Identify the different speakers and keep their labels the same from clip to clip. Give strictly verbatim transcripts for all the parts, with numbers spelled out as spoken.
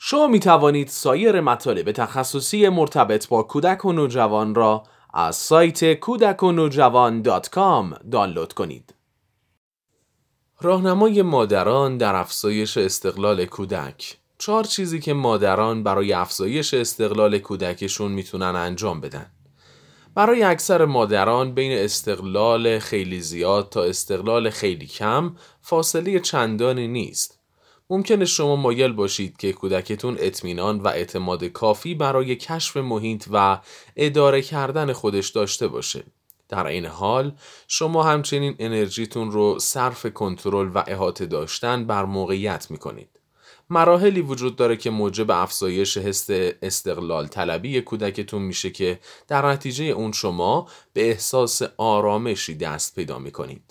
Speaker 1: شما می توانید سایر مطالب تخصصی مرتبط با کودک و نوجوان را از سایت کودک و نوجوان دات کام دانلود کنید. راهنمای مادران در افزایش استقلال کودک. چهار چیزی که مادران برای افزایش استقلال کودکشون میتونن انجام بدن. برای اکثر مادران بین استقلال خیلی زیاد تا استقلال خیلی کم فاصله چندانی نیست. ممکنه شما مایل باشید که کودکتون اطمینان و اعتماد کافی برای کشف محیط و اداره کردن خودش داشته باشه. در این حال شما همچنین انرژیتون رو صرف کنترل و احاطه داشتن بر موقعیت میکنید. مراحلی وجود داره که موجب افزایش حس استقلال طلبی کودکتون میشه که در نتیجه اون شما به احساس آرامشی دست پیدا میکنید.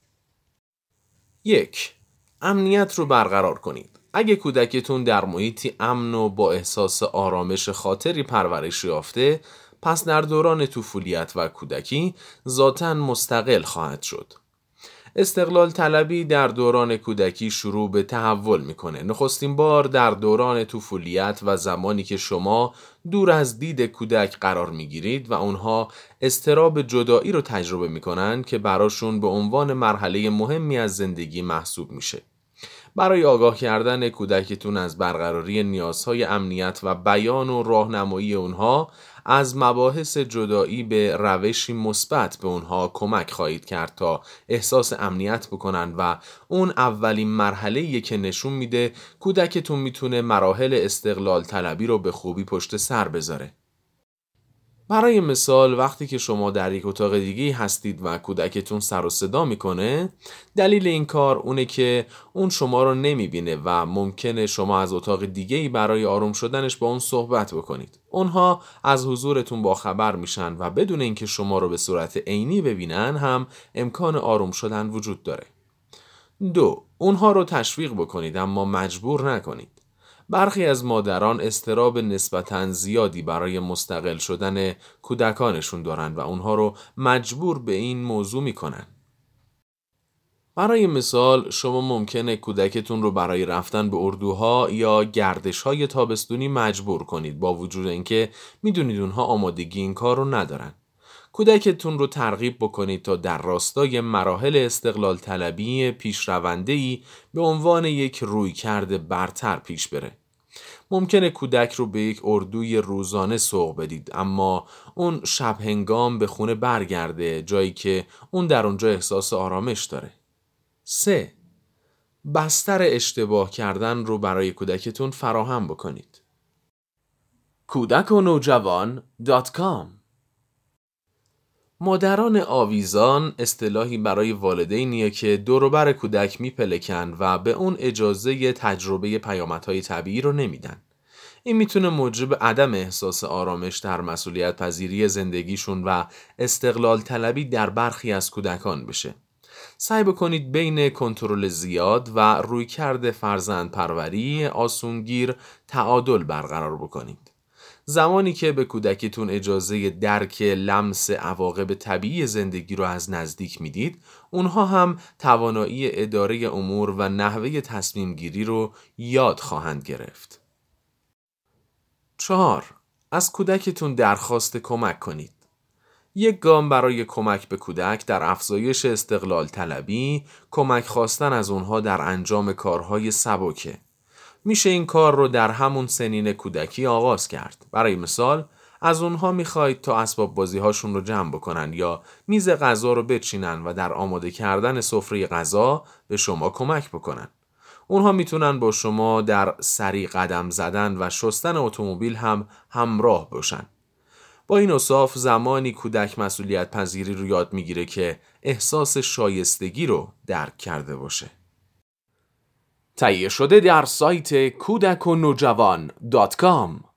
Speaker 1: یک، امنیت رو برقرار کنید. اگه کودکتون در محیطی امن و با احساس آرامش خاطری پرورش یافته، پس در دوران طفولیت و کودکی ذاتاً مستقل خواهد شد. استقلال طلبی در دوران کودکی شروع به تحول میکنه. نخستین بار در دوران طفولیت و زمانی که شما دور از دید کودک قرار میگیرید و اونها اضطراب جدایی رو تجربه میکنن که براشون به عنوان مرحله مهمی از زندگی محسوب میشه. برای آگاه کردن کودکتون از برقراری نیازهای امنیت و بیان و راهنمایی اونها از مباحث جدایی به روشی مثبت به اونها کمک خواهید کرد تا احساس امنیت بکنن و اون اولین مرحله‌ایه که نشون میده کودکتون میتونه مراحل استقلال طلبی رو به خوبی پشت سر بذاره. برای مثال وقتی که شما در یک اتاق دیگه هستید و کودکتون سر و صدا میکنه، دلیل این کار اونه که اون شما رو نمیبینه و ممکنه شما از اتاق دیگه‌ای برای آروم شدنش با اون صحبت بکنید. اونها از حضورتون باخبر میشن و بدون اینکه شما رو به صورت عینی ببینن هم امکان آروم شدن وجود داره. دو، اونها رو تشویق بکنید اما مجبور نکنید. برخی از مادران اضطراب نسبتاً زیادی برای مستقل شدن کودکانشون دارن و اونها رو مجبور به این موضوع میکنن. برای مثال شما ممکنه کودکتون رو برای رفتن به اردوها یا گردش‌های تابستونی مجبور کنید با وجود اینکه میدونید اونها آمادگی این کار رو ندارن. کودکتون رو ترغیب بکنید تا در راستای مراحل استقلال طلبی پیشرونده‌ای به عنوان یک رویکرد برتر پیش بره. ممکنه کودک رو به یک اردوی روزانه سوق بدید اما اون شب هنگام به خونه برگرده، جایی که اون در اونجا احساس آرامش داره. سه، بستر اشتباه کردن رو برای کودکتون فراهم بکنید. کودک و نوجوان دات کام. مادران آویزان اصطلاحی برای والدینیه که دور و بر کودک میپلکن و به اون اجازه تجربه پیامدهای طبیعی رو نمیدن. این میتونه موجب عدم احساس آرامش در مسئولیت پذیری زندگیشون و استقلال طلبی در برخی از کودکان بشه. سعی بکنید بین کنترل زیاد و رویکرد فرزند پروری آسونگیر تعادل برقرار بکنید. زمانی که به کودکتون اجازه درک لمس عواقب طبیعی زندگی رو از نزدیک میدید، اونها هم توانایی اداره امور و نحوه تصمیم گیری رو یاد خواهند گرفت. چهار، از کودکتون درخواست کمک کنید. یک گام برای کمک به کودک در افزایش استقلال طلبی، کمک خواستن از اونها در انجام کارهای سبکه. میشه این کار رو در همون سنین کودکی آغاز کرد. برای مثال از اونها میخواید تا اسباب بازی هاشون رو جمع بکنن یا میز غذا رو بچینن و در آماده کردن سفره غذا به شما کمک بکنن. اونها میتونن با شما در سری قدم زدن و شستن اتومبیل هم همراه باشن. با این اوصاف زمانی کودک مسئولیت پذیری رو یاد میگیره که احساس شایستگی رو درک کرده باشه. تهیه شده در سایت کودک و نوجوان دات کام.